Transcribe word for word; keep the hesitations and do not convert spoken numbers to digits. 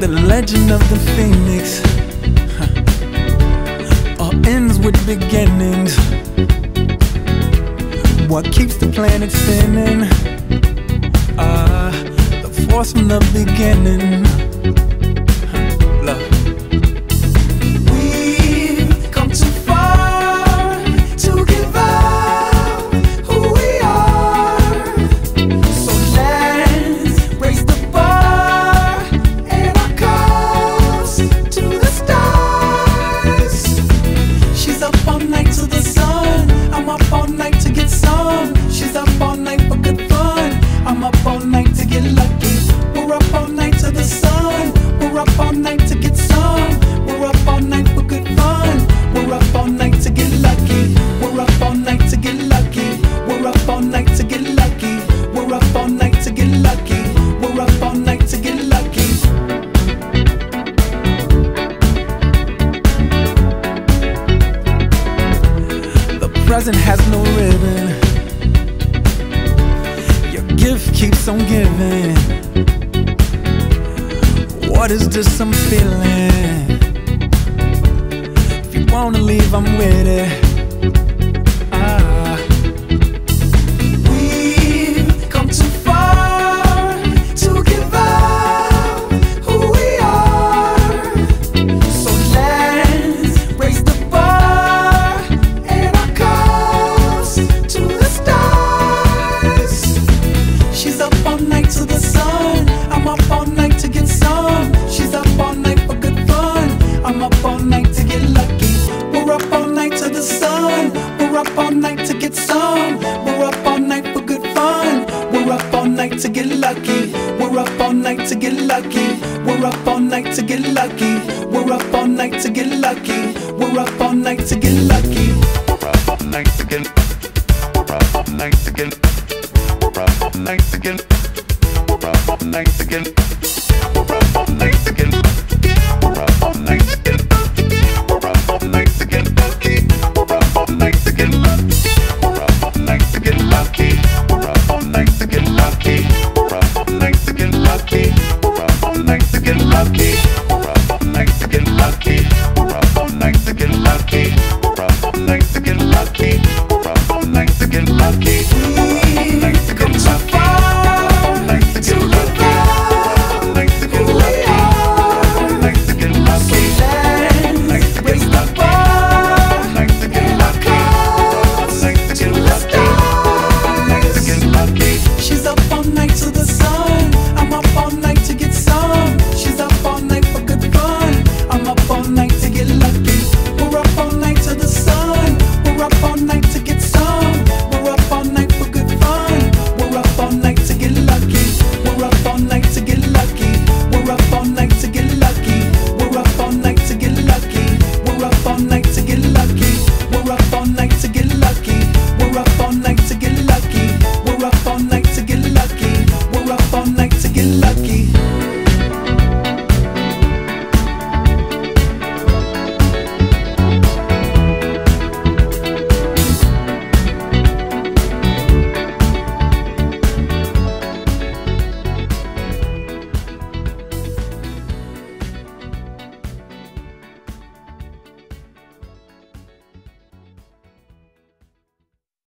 The legend of the phoenix huh. all ends with beginnings. What keeps the planet spinning? Ah, uh, the force from the beginning. Huh. Love. Present has no ribbon. Your gift keeps on giving. What is this I'm feeling? If you wanna leave, I'm with it. To get lucky, we're up all night to get lucky. We're up all night to get lucky. We're up all night to get lucky. We're up all night to get lucky. We're up all night to get. We're up all night to get. We're up all night to get. We're up all night to get. We're up all night to get. We're up all night to get. We're up all night to get lucky. We're up all night to get lucky. We're up all night to get lucky. We're up all night to get lucky. We're up all night to get lucky. We're up all night to get lucky.